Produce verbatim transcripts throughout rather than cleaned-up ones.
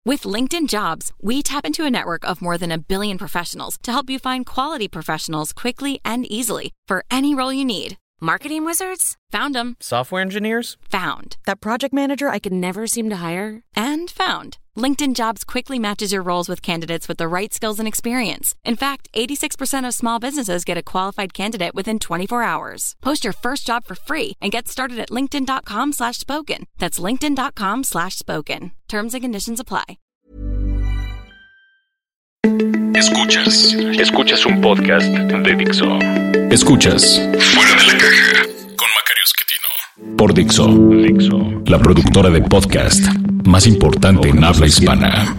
With LinkedIn Jobs, we tap into a network of more than a billion professionals to help you find quality professionals quickly and easily for any role you need. Marketing wizards? Found them. Software engineers? Found. That project manager I could never seem to hire? And found. LinkedIn Jobs quickly matches your roles with candidates with the right skills and experience. In fact, eighty-six percent of small businesses get a qualified candidate within twenty-four hours. Post your first job for free and get started at linkedin.com slash spoken. That's linkedin.com slash spoken. Terms and conditions apply. Escuchas. Escuchas un podcast de Dixo. Escuchas Fuera de la Caja con Macario Schettino. por Dixo, Dixo, la productora de podcast más importante en habla hispana.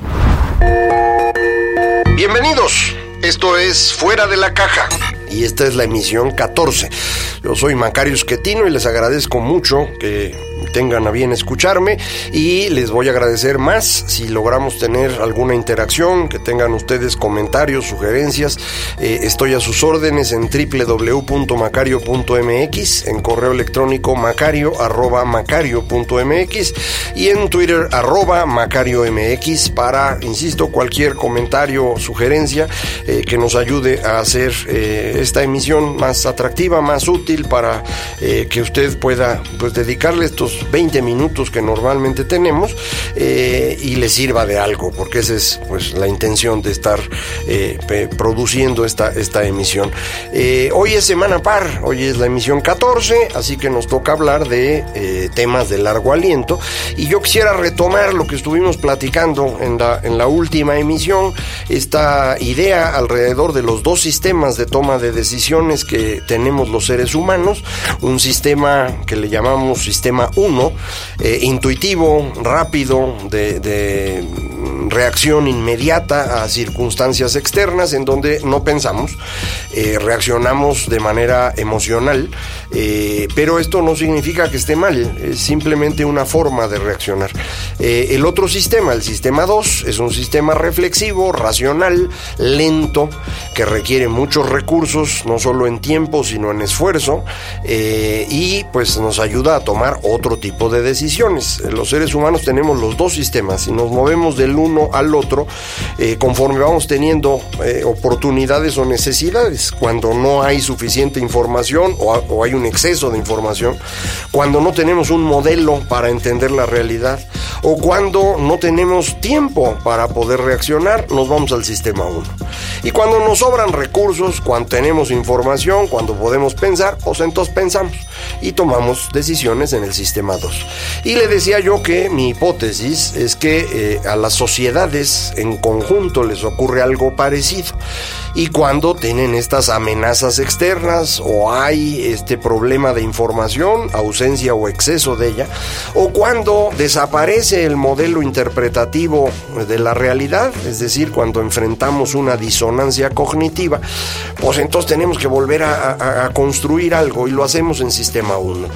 Bienvenidos, esto es Fuera de la Caja y esta es la emisión catorce. Yo soy Macario Schettino y les agradezco mucho que tengan a bien escucharme y les voy a agradecer más si logramos tener alguna interacción, que tengan ustedes comentarios, sugerencias. Eh, estoy a sus órdenes en doble u doble u doble u punto macario punto m x, en correo electrónico macario arroba macario punto m x y en Twitter arroba macario m x para, insisto, cualquier comentario o sugerencia eh, que nos ayude a hacer eh, esta emisión más atractiva, más útil para eh, que usted pueda pues dedicarle estos veinte minutos que normalmente tenemos eh, y le sirva de algo, porque esa es pues la intención de estar eh, pe- produciendo esta, esta emisión. Eh, hoy es semana par, hoy es la emisión catorce, así que nos toca hablar de eh, temas de largo aliento y yo quisiera retomar lo que estuvimos platicando en la, en la última emisión, esta idea alrededor de los dos sistemas de toma de decisiones que tenemos los seres humanos, un sistema que le llamamos sistema uno, eh, intuitivo, rápido, de, de reacción inmediata a circunstancias externas en donde no pensamos, eh, reaccionamos de manera emocional, eh, pero esto no significa que esté mal, es simplemente una forma de reaccionar. Eh, el otro sistema, el sistema dos, es un sistema reflexivo, racional, lento, que requiere muchos recursos, no solo en tiempo, sino en esfuerzo, eh, y pues nos ayuda a tomar otro tipo de decisiones. Los seres humanos tenemos los dos sistemas y nos movemos del uno al otro eh, conforme vamos teniendo eh, oportunidades o necesidades. Cuando no hay suficiente información o, a, o hay un exceso de información, cuando no tenemos un modelo para entender la realidad o cuando no tenemos tiempo para poder reaccionar, nos vamos al sistema uno. Y cuando nos sobran recursos, cuando tenemos información, cuando podemos pensar, pues entonces pensamos y tomamos decisiones en el sistema dos. Y le decía yo que mi hipótesis es que eh, a las sociedades en conjunto les ocurre algo parecido. Y cuando tienen estas amenazas externas o hay este problema de información, ausencia o exceso de ella, o cuando desaparece el modelo interpretativo de la realidad, es decir, cuando enfrentamos una disonancia cognitiva, pues entonces tenemos que volver a, a, a construir algo y lo hacemos en sistema uno.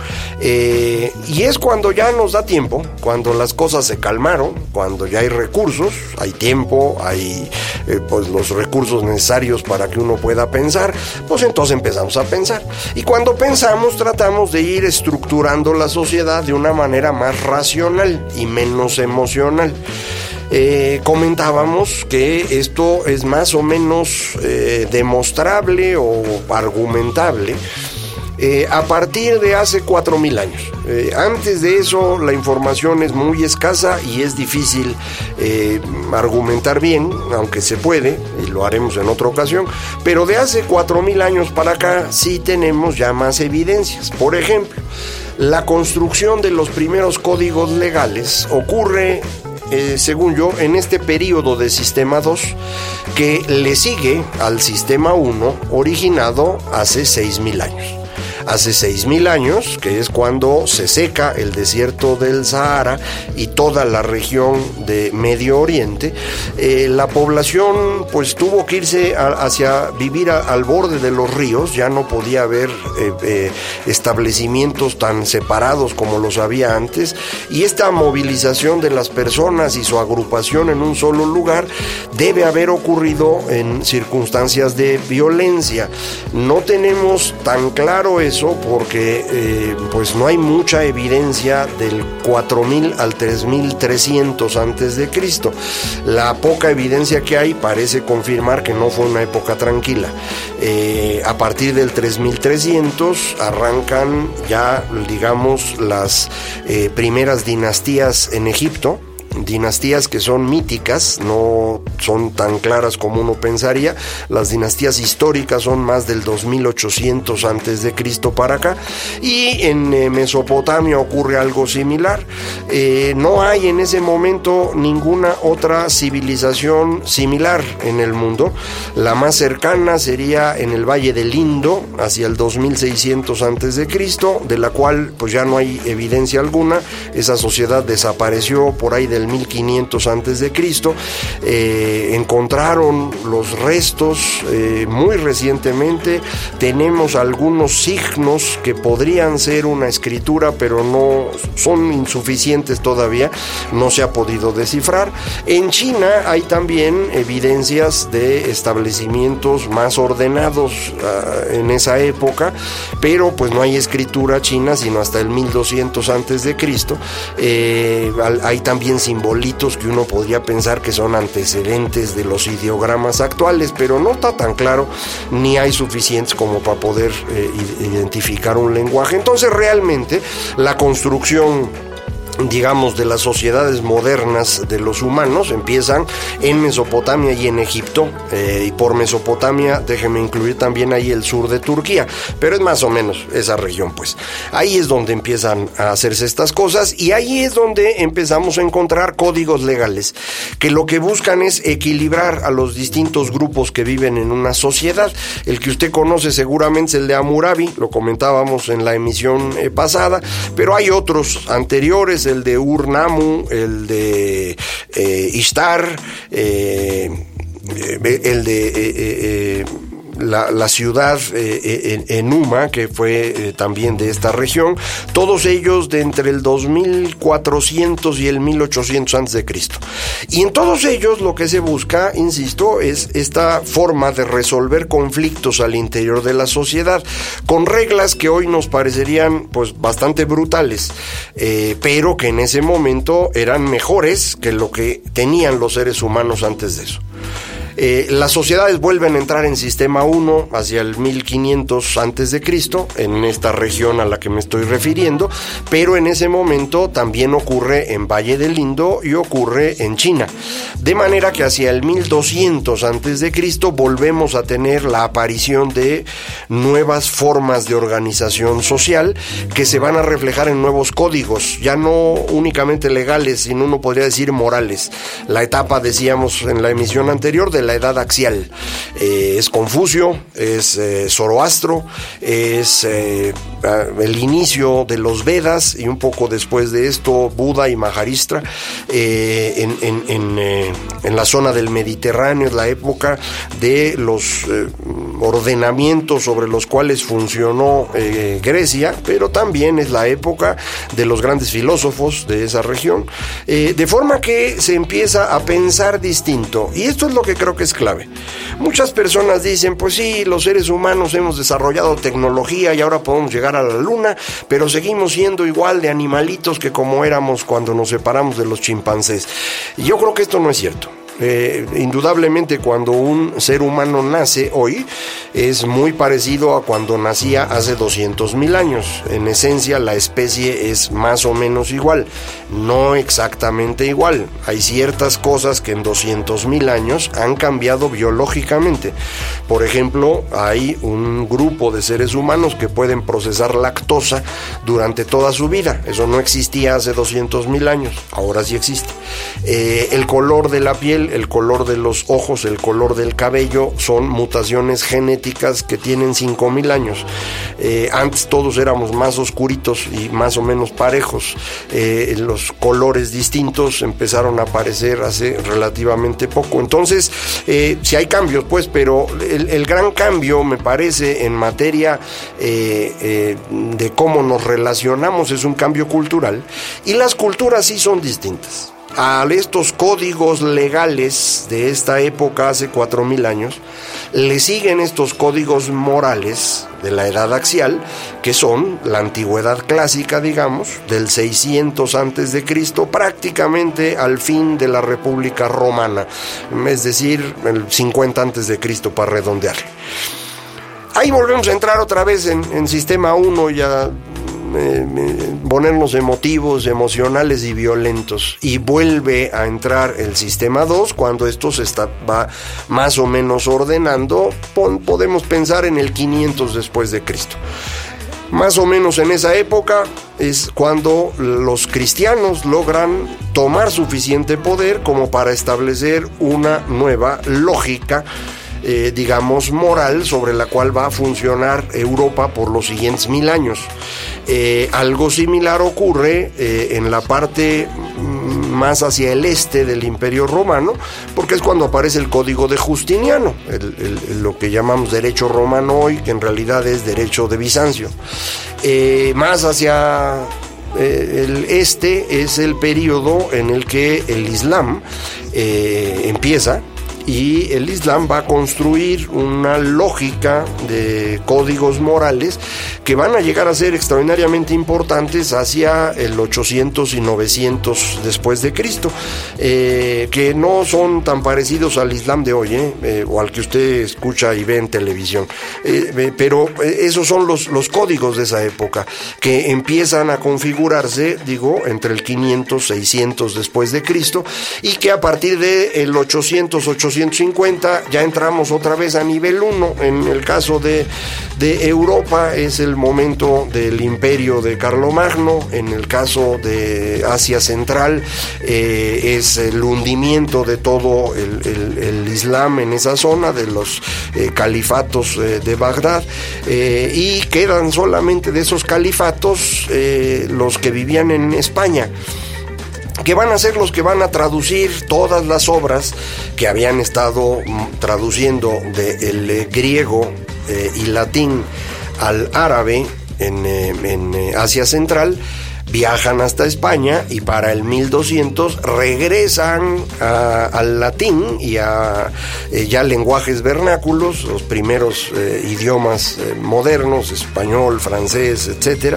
Eh, y es cuando ya nos da tiempo, cuando las cosas se calmaron, cuando ya hay recursos, hay tiempo, hay eh, pues los recursos necesarios para que uno pueda pensar, pues entonces empezamos a pensar. Y cuando pensamos, tratamos de ir estructurando la sociedad de una manera más racional y menos emocional. Eh, comentábamos que esto es más o menos eh, demostrable o argumentable Eh, a partir de hace cuatro mil años. Eh, antes de eso la información es muy escasa y es difícil eh, argumentar bien, aunque se puede, y lo haremos en otra ocasión, pero de hace cuatro mil años para acá sí tenemos ya más evidencias. Por ejemplo, la construcción de los primeros códigos legales ocurre Eh, según yo, en este periodo de sistema dos que le sigue al sistema uno originado hace seis mil años. Hace seis mil años, que es cuando se seca el desierto del Sahara y toda la región de Medio Oriente, eh, la población pues tuvo que irse a, hacia vivir a, al borde de los ríos. Ya no podía haber eh, eh, establecimientos tan separados como los había antes, y esta movilización de las personas y su agrupación en un solo lugar debe haber ocurrido en circunstancias de violencia. No tenemos tan claro eso eso porque eh, pues no hay mucha evidencia del cuatro mil al tres mil trescientos antes de Cristo. La poca evidencia que hay parece confirmar que no fue una época tranquila. Eh, a partir del tres mil trescientos arrancan ya, digamos, las eh, primeras dinastías en Egipto. Dinastías que son míticas, no son tan claras como uno pensaría. Las dinastías históricas son más del dos mil ochocientos antes de Cristo para acá, y en eh, Mesopotamia ocurre algo similar. Eh, no hay en ese momento ninguna otra civilización similar en el mundo. La más cercana sería en el Valle del Indo, hacia el dos mil seiscientos antes de Cristo, de la cual pues ya no hay evidencia alguna. Esa sociedad desapareció por ahí del mil quinientos antes de Cristo. Eh, encontraron los restos eh, muy recientemente. Tenemos algunos signos que podrían ser una escritura, pero no son insuficientes todavía, no se ha podido descifrar. En China hay también evidencias de establecimientos más ordenados uh, en esa época, pero pues no hay escritura china sino hasta el mil doscientos antes de Cristo. Eh, hay también simbolitos que uno podría pensar que son antecedentes de los ideogramas actuales, pero no está tan claro, ni hay suficientes como para poder eh, identificar un lenguaje. Entonces realmente la construcción, digamos, de las sociedades modernas de los humanos empiezan en Mesopotamia y en Egipto, eh, y por Mesopotamia déjeme incluir también ahí el sur de Turquía, pero es más o menos esa región. Pues ahí es donde empiezan a hacerse estas cosas, y ahí es donde empezamos a encontrar códigos legales que lo que buscan es equilibrar a los distintos grupos que viven en una sociedad. El que usted conoce seguramente es el de Hammurabi, lo comentábamos en la emisión eh, pasada, pero hay otros anteriores, el de Ur-Nammu, el de eh, Ishtar, eh, el de eh, eh, La, la ciudad eh, Enuma, que fue eh, también de esta región, todos ellos de entre el dos mil cuatrocientos y el mil ochocientos antes de Cristo. Y en todos ellos lo que se busca, insisto, es esta forma de resolver conflictos al interior de la sociedad con reglas que hoy nos parecerían pues bastante brutales, eh, pero que en ese momento eran mejores que lo que tenían los seres humanos antes de eso. Eh, las sociedades vuelven a entrar en sistema uno hacia el mil quinientos antes de Cristo, en esta región a la que me estoy refiriendo, pero en ese momento también ocurre en Valle del Indo y ocurre en China. De manera que hacia el mil doscientos antes de Cristo volvemos a tener la aparición de nuevas formas de organización social que se van a reflejar en nuevos códigos, ya no únicamente legales, sino uno podría decir morales. La etapa, decíamos en la emisión anterior, de la edad axial. Eh, es Confucio, es eh, Zoroastro, es eh, el inicio de los Vedas, y un poco después de esto Buda y Maharishtra. Eh, en, en, en, eh, en la zona del Mediterráneo es la época de los eh, ordenamientos sobre los cuales funcionó eh, Grecia, pero también es la época de los grandes filósofos de esa región, eh, de forma que se empieza a pensar distinto, y esto es lo que creo que es clave. Muchas personas dicen, pues sí, los seres humanos hemos desarrollado tecnología y ahora podemos llegar a la luna, pero seguimos siendo igual de animalitos que como éramos cuando nos separamos de los chimpancés. Y yo creo que esto no es cierto. Eh, indudablemente cuando un ser humano nace hoy es muy parecido a cuando nacía hace doscientos mil años. En esencia la especie es más o menos igual, no exactamente igual. Hay ciertas cosas que en doscientos mil años han cambiado biológicamente. Por ejemplo, hay un grupo de seres humanos que pueden procesar lactosa durante toda su vida. Eso no existía hace doscientos mil años, ahora sí existe. Eh, el color de la piel, el color de los ojos, el color del cabello son mutaciones genéticas que tienen cinco mil años. Eh, antes todos éramos más oscuritos y más o menos parejos. Eh, los colores distintos empezaron a aparecer hace relativamente poco. Entonces, eh, sí hay cambios, pues, pero el, el gran cambio, me parece, en materia eh, eh, de cómo nos relacionamos es un cambio cultural, y las culturas sí son distintas. a estos códigos legales de esta época, hace cuatro mil años, le siguen estos códigos morales de la edad axial, que son la antigüedad clásica, digamos, del seiscientos antes de Cristo, prácticamente al fin de la República Romana, es decir, el cincuenta antes de Cristo para redondear. Ahí volvemos a entrar otra vez en, en sistema uno ya. Eh, ponernos emotivos, emocionales y violentos, y vuelve a entrar el sistema dos cuando esto se está, va más o menos ordenando. Pon, podemos pensar en el quinientos después de Cristo. Más o menos en esa época es cuando los cristianos logran tomar suficiente poder como para establecer una nueva lógica, Eh, digamos, moral, sobre la cual va a funcionar Europa por los siguientes mil años. Eh, algo similar ocurre eh, en la parte más hacia el este del Imperio Romano, porque es cuando aparece el Código de Justiniano, el, el, lo que llamamos derecho romano hoy, que en realidad es derecho de Bizancio. Eh, más hacia eh, el este es el periodo en el que el Islam eh, empieza, y el Islam va a construir una lógica de códigos morales que van a llegar a ser extraordinariamente importantes hacia el ochocientos y novecientos después de Cristo, eh, que no son tan parecidos al Islam de hoy, eh, eh, o al que usted escucha y ve en televisión, eh, eh, pero eh, esos son los, los códigos de esa época, que empiezan a configurarse, digo, entre el quinientos, seiscientos después de Cristo, y que a partir del ochocientos, ochocientos cincuenta ya entramos otra vez a nivel uno. En el caso de, de Europa es el momento del imperio de Carlomagno. En el caso de Asia Central eh, es el hundimiento de todo el, el, el Islam en esa zona, de los eh, califatos eh, de Bagdad, eh, y quedan solamente de esos califatos eh, los que vivían en España, que van a ser los que van a traducir todas las obras que habían estado traduciendo del eh, griego eh, y latín al árabe en, eh, en eh, Asia Central. Viajan hasta España y para el mil doscientos regresan a, al latín y a eh, ya lenguajes vernáculos, los primeros eh, idiomas eh, modernos, español, francés, etcétera,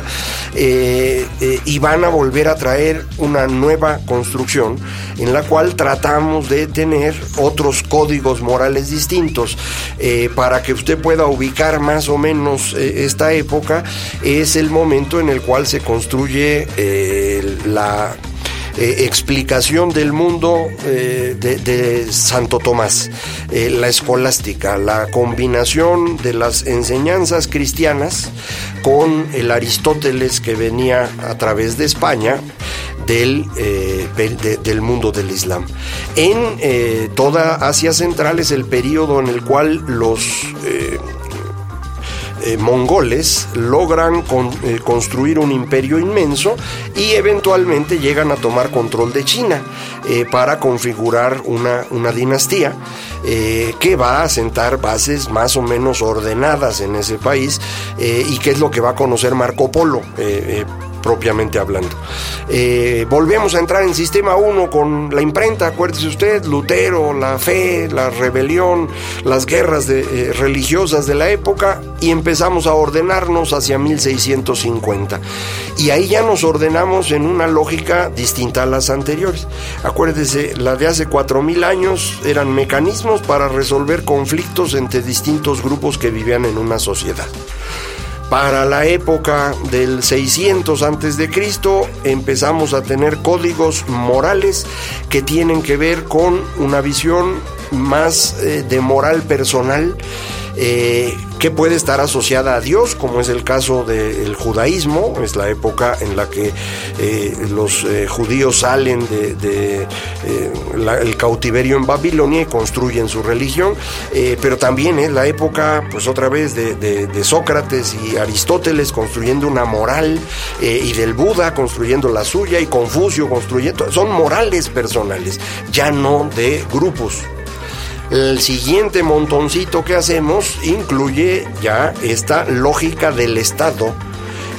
eh, eh, y van a volver a traer una nueva construcción en la cual tratamos de tener otros códigos morales distintos. Eh, para que usted pueda ubicar más o menos eh, esta época, es el momento en el cual se construye Eh, la eh, explicación del mundo eh, de, de Santo Tomás, eh, la escolástica, la combinación de las enseñanzas cristianas con el Aristóteles que venía a través de España, del, eh, de, del mundo del Islam. En eh, toda Asia Central es el periodo en el cual los eh, Eh, mongoles logran con, eh, construir un imperio inmenso y eventualmente llegan a tomar control de China eh, para configurar una, una dinastía eh, que va a sentar bases más o menos ordenadas en ese país, eh, y que es lo que va a conocer Marco Polo, eh, eh, propiamente hablando. Eh, volvemos a entrar en sistema uno con la imprenta, acuérdese usted, Lutero, la fe, la rebelión, las guerras de, eh, religiosas de la época, y empezamos a ordenarnos hacia mil seiscientos cincuenta. Y ahí ya nos ordenamos en una lógica distinta a las anteriores. Acuérdese, la de hace cuatro mil años eran mecanismos para resolver conflictos entre distintos grupos que vivían en una sociedad. Para la época del seiscientos antes de Cristo empezamos a tener códigos morales que tienen que ver con una visión más eh, de moral personal, eh, que puede estar asociada a Dios, como es el caso del judaísmo. Es la época en la que eh, los eh, judíos salen de, de eh, la, el cautiverio en Babilonia y construyen su religión, eh, pero también es la época, pues otra vez, de, de, de Sócrates y Aristóteles construyendo una moral, eh, y del Buda construyendo la suya, y Confucio construyendo. Son morales personales, ya no de grupos. El siguiente montoncito que hacemos incluye ya esta lógica del Estado,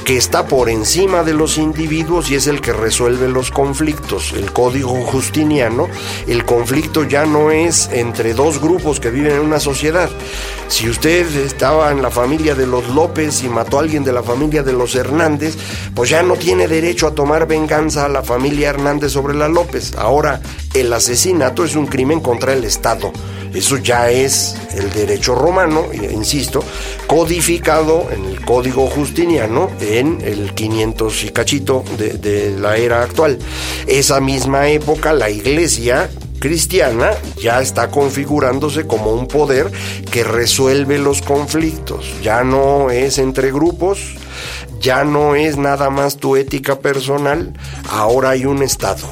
que está por encima de los individuos y es el que resuelve los conflictos. El Código Justiniano, el conflicto ya no es entre dos grupos que viven en una sociedad. Si usted estaba en la familia de los López y mató a alguien de la familia de los Hernández, pues ya no tiene derecho a tomar venganza a la familia Hernández sobre la López. Ahora, el asesinato es un crimen contra el Estado. Eso ya es el derecho romano, insisto, codificado en el Código Justiniano en el quinientos y cachito de, de la era actual. Esa misma época, la Iglesia cristiana ya está configurándose como un poder que resuelve los conflictos. Ya no es entre grupos, ya no es nada más tu ética personal, ahora hay un Estado.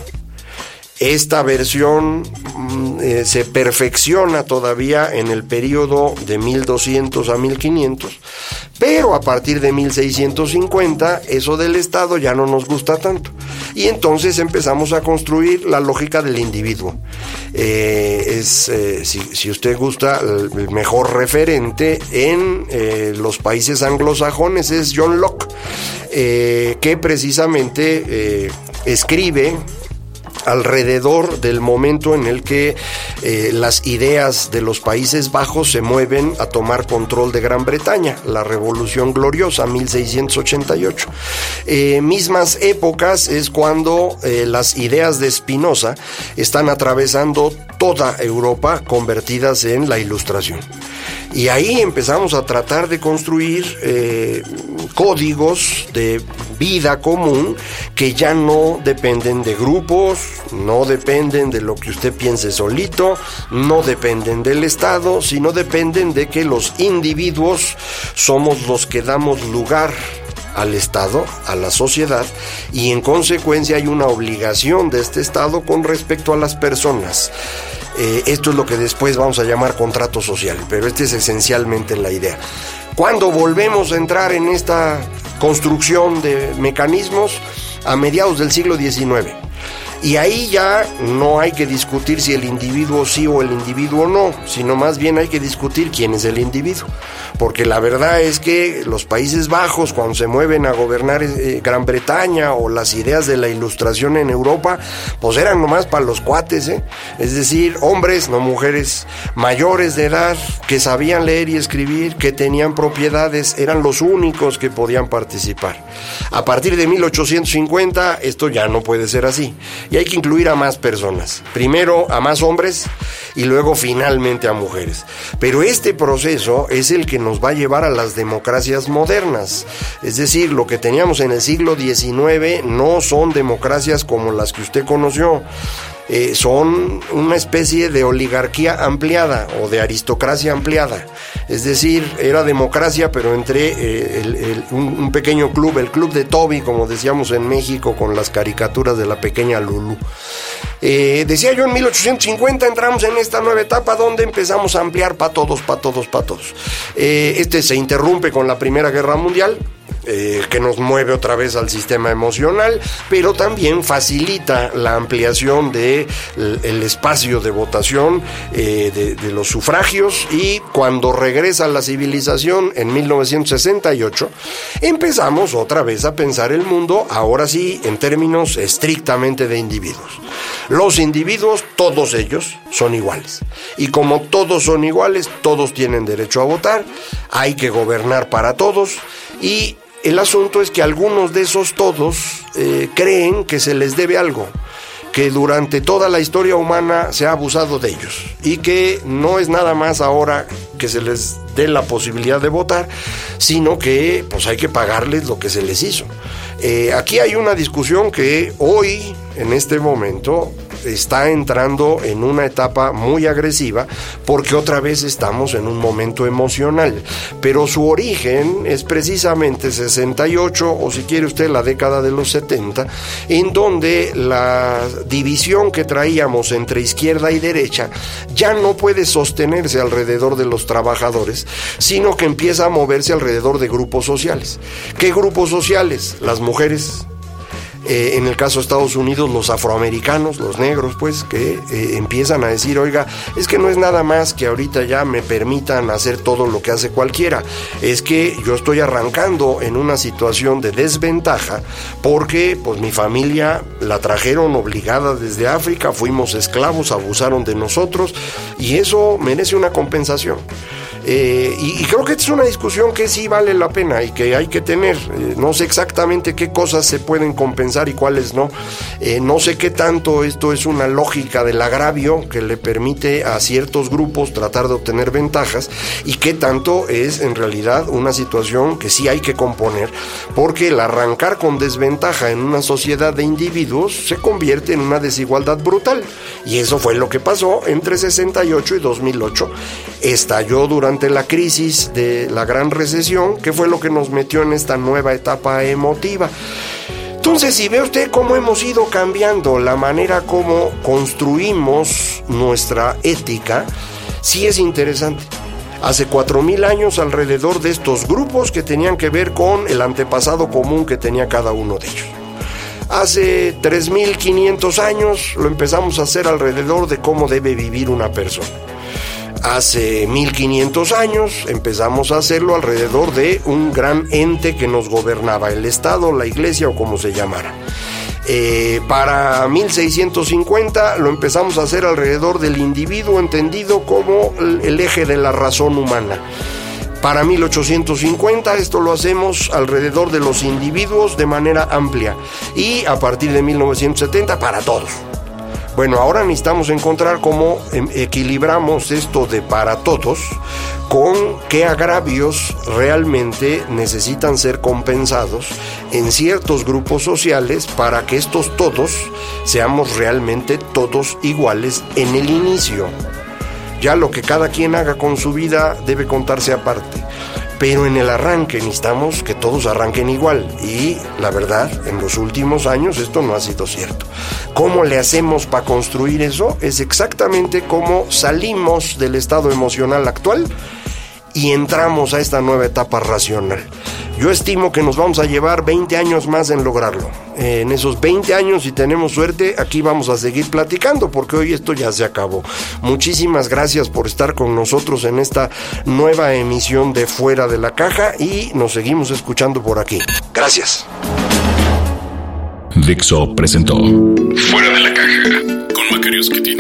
Esta versión eh, se perfecciona todavía en el periodo de mil doscientos a mil quinientos, pero a partir de mil seiscientos cincuenta eso del Estado ya no nos gusta tanto y entonces empezamos a construir la lógica del individuo. Eh, es, eh, si, si usted gusta, el mejor referente en eh, los países anglosajones es John Locke, eh, que precisamente eh, escribe alrededor del momento en el que eh, las ideas de los Países Bajos se mueven a tomar control de Gran Bretaña, la Revolución Gloriosa, mil seiscientos ochenta y ocho. Eh, mismas épocas es cuando eh, las ideas de Spinoza están atravesando toda Europa, convertidas en la Ilustración. Y ahí empezamos a tratar de construir eh, códigos de vida común que ya no dependen de grupos, no dependen de lo que usted piense solito, no dependen del Estado, sino dependen de que los individuos somos los que damos lugar al Estado, a la sociedad, y en consecuencia hay una obligación de este Estado con respecto a las personas. Eh, esto es lo que después vamos a llamar contrato social, pero esta es esencialmente la idea. ¿Cuándo volvemos a entrar en esta construcción de mecanismos? A mediados del siglo diecinueve. Y ahí ya no hay que discutir si el individuo sí o el individuo no, sino más bien hay que discutir quién es el individuo. Porque la verdad es que los Países Bajos, cuando se mueven a gobernar eh, Gran Bretaña, o las ideas de la Ilustración en Europa, pues eran nomás para los cuates, ¿eh? Es decir, hombres, no mujeres, mayores de edad, que sabían leer y escribir, que tenían propiedades, eran los únicos que podían participar. A partir de mil ochocientos cincuenta, esto ya no puede ser así. Y hay que incluir a más personas. Primero a más hombres y luego finalmente a mujeres. Pero este proceso es el que nos va a llevar a las democracias modernas. Es decir, lo que teníamos en el siglo diecinueve no son democracias como las que usted conoció. Eh, son una especie de oligarquía ampliada o de aristocracia ampliada. Es decir, era democracia, pero entre eh, el, el, un, un pequeño club, el club de Toby, como decíamos en México, con las caricaturas de la pequeña Lulú. Eh, decía yo, en mil ochocientos cincuenta entramos en esta nueva etapa donde empezamos a ampliar para todos, para todos, para todos. Eh, este se interrumpe con la Primera Guerra Mundial. Eh, que nos mueve otra vez al sistema emocional, pero también facilita la ampliación de el, el espacio de votación eh, de, de los sufragios, y cuando regresa la civilización en mil novecientos sesenta y ocho empezamos otra vez a pensar el mundo, ahora sí en términos estrictamente de individuos. Los individuos, todos ellos, son iguales, y como todos son iguales, todos tienen derecho a votar, hay que gobernar para todos. Y el asunto es que algunos de esos todos eh, creen que se les debe algo, que durante toda la historia humana se ha abusado de ellos y que no es nada más ahora que se les dé la posibilidad de votar, sino que pues hay que pagarles lo que se les hizo. Eh, aquí hay una discusión que hoy, en este momento, está entrando en una etapa muy agresiva, porque otra vez estamos en un momento emocional, pero su origen es precisamente sesenta y ocho, o si quiere usted la década de los setenta, en donde la división que traíamos entre izquierda y derecha ya no puede sostenerse alrededor de los trabajadores, sino que empieza a moverse alrededor de grupos sociales. ¿Qué grupos sociales? Las mujeres, Eh, en el caso de Estados Unidos, los afroamericanos, los negros, pues, que eh, empiezan a decir, oiga, es que no es nada más que ahorita ya me permitan hacer todo lo que hace cualquiera, es que yo estoy arrancando en una situación de desventaja porque, pues, mi familia la trajeron obligada desde África, fuimos esclavos, abusaron de nosotros, y eso merece una compensación. Eh, y, y creo que esta es una discusión que sí vale la pena y que hay que tener. Eh, no sé exactamente qué cosas se pueden compensar y cuáles no. Eh, no sé qué tanto esto es una lógica del agravio que le permite a ciertos grupos tratar de obtener ventajas y qué tanto es en realidad una situación que sí hay que componer, porque el arrancar con desventaja en una sociedad de individuos se convierte en una desigualdad brutal. Y eso fue lo que pasó entre sesenta y ocho y dos mil ocho. Estalló durante la crisis de la Gran Recesión, que fue lo que nos metió en esta nueva etapa emotiva. Entonces, si ve usted cómo hemos ido cambiando la manera como construimos nuestra ética, sí es interesante. Hace cuatro mil años, alrededor de estos grupos que tenían que ver con el antepasado común que tenía cada uno de ellos. Hace tres mil quinientos años lo empezamos a hacer alrededor de cómo debe vivir una persona. Hace mil quinientos años empezamos a hacerlo alrededor de un gran ente que nos gobernaba, el Estado, la Iglesia o como se llamara. Eh, para mil seiscientos cincuenta lo empezamos a hacer alrededor del individuo entendido como el eje de la razón humana. Para mil ochocientos cincuenta esto lo hacemos alrededor de los individuos de manera amplia y a partir de mil novecientos setenta para todos. Bueno, ahora necesitamos encontrar cómo equilibramos esto de para todos con qué agravios realmente necesitan ser compensados en ciertos grupos sociales para que estos todos seamos realmente todos iguales en el inicio. Ya lo que cada quien haga con su vida debe contarse aparte. Pero en el arranque necesitamos que todos arranquen igual y la verdad, en los últimos años esto no ha sido cierto. ¿Cómo le hacemos para construir eso? Es exactamente como salimos del estado emocional actual y entramos a esta nueva etapa racional. Yo estimo que nos vamos a llevar veinte años más en lograrlo. Eh, en esos veinte años, si tenemos suerte, aquí vamos a seguir platicando, porque hoy esto ya se acabó. Muchísimas gracias por estar con nosotros en esta nueva emisión de Fuera de la Caja y nos seguimos escuchando por aquí. Gracias. Dixo presentó Fuera de la Caja con Macario Esquetino.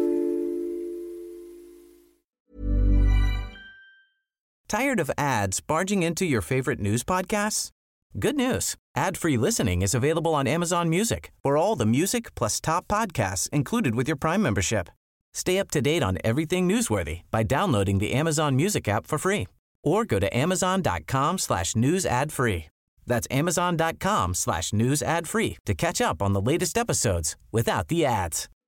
Tired of ads barging into your favorite news podcasts? Good news. Ad-free listening is available on Amazon Music for all the music plus top podcasts included with your Prime membership. Stay up to date on everything newsworthy by downloading the Amazon Music app for free or go to amazon.com slash news ad free. That's amazon.com slash news ad free to catch up on the latest episodes without the ads.